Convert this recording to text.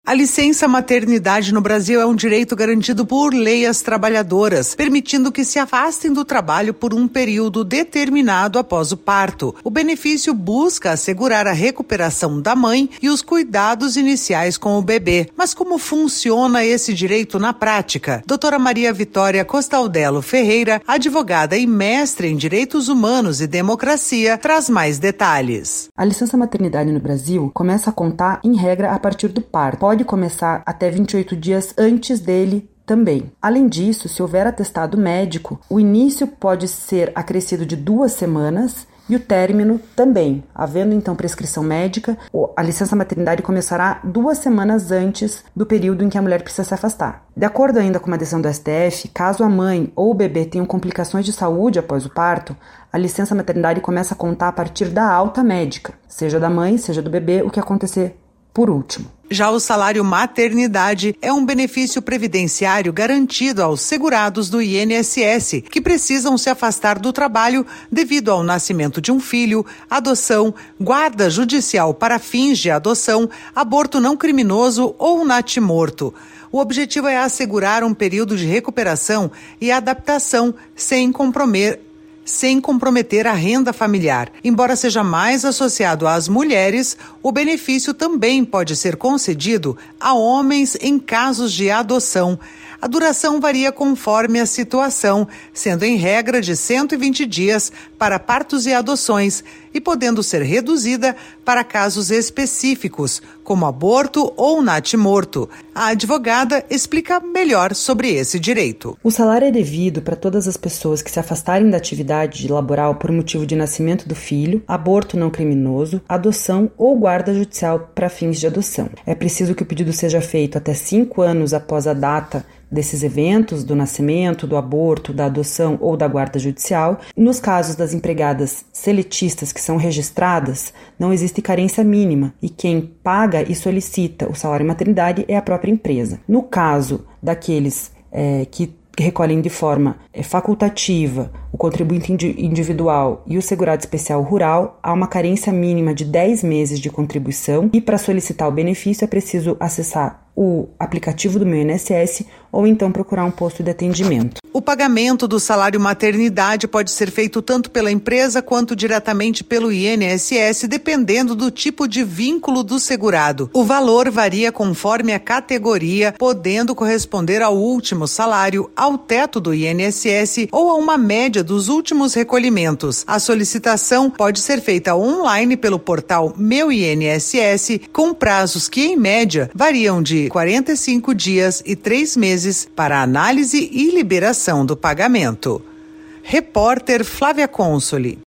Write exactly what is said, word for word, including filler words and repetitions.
A licença maternidade no Brasil é um direito garantido por lei às trabalhadoras, permitindo que se afastem do trabalho por um período determinado após o parto. O benefício busca assegurar a recuperação da mãe e os cuidados iniciais com o bebê. Mas como funciona esse direito na prática? Doutora Maria Vitória Costaldelo Ferreira, advogada e mestre em Direitos Humanos e Democracia, traz mais detalhes. A licença maternidade no Brasil começa a contar, em regra, a partir do parto. Pode começar até vinte e oito dias antes dele também. Além disso, se houver atestado médico, o início pode ser acrescido de duas semanas e o término também. Havendo então prescrição médica, a licença maternidade começará duas semanas antes do período em que a mulher precisa se afastar. De acordo ainda com uma decisão do S T F, caso a mãe ou o bebê tenham complicações de saúde após o parto, a licença maternidade começa a contar a partir da alta médica, seja da mãe, seja do bebê, o que acontecer por último. Já o salário maternidade é um benefício previdenciário garantido aos segurados do I N S S, que precisam se afastar do trabalho devido ao nascimento de um filho, adoção, guarda judicial para fins de adoção, aborto não criminoso ou natimorto. O objetivo é assegurar um período de recuperação e adaptação sem comprometer sem comprometer a renda familiar. Embora seja mais associado às mulheres, o benefício também pode ser concedido a homens em casos de adoção. A duração varia conforme a situação, sendo em regra de cento e vinte dias para partos e adoções e podendo ser reduzida para casos específicos, como aborto ou natimorto. A advogada explica melhor sobre esse direito. O salário é devido para todas as pessoas que se afastarem da atividade laboral por motivo de nascimento do filho, aborto não criminoso, adoção ou guarda judicial para fins de adoção. É preciso que o pedido seja feito até cinco anos após a data desses eventos, do nascimento, do aborto, da adoção ou da guarda judicial. Nos casos das empregadas seletistas que são registradas, não existe carência mínima e quem paga e solicita o salário maternidade é a própria empresa. No caso daqueles é, que recolhem de forma é, facultativa o contribuinte individual e o segurado especial rural, há uma carência mínima de dez meses de contribuição e para solicitar o benefício é preciso acessar o aplicativo do meu I N S S ou então procurar um posto de atendimento. O pagamento do salário maternidade pode ser feito tanto pela empresa quanto diretamente pelo I N S S, dependendo do tipo de vínculo do segurado. O valor varia conforme a categoria, podendo corresponder ao último salário, ao teto do I N S S ou a uma média dos últimos recolhimentos. A solicitação pode ser feita online pelo portal Meu I N S S, com prazos que, em média, variam de quarenta e cinco dias e três meses para análise e liberação do pagamento. Repórter Flávia Consoli.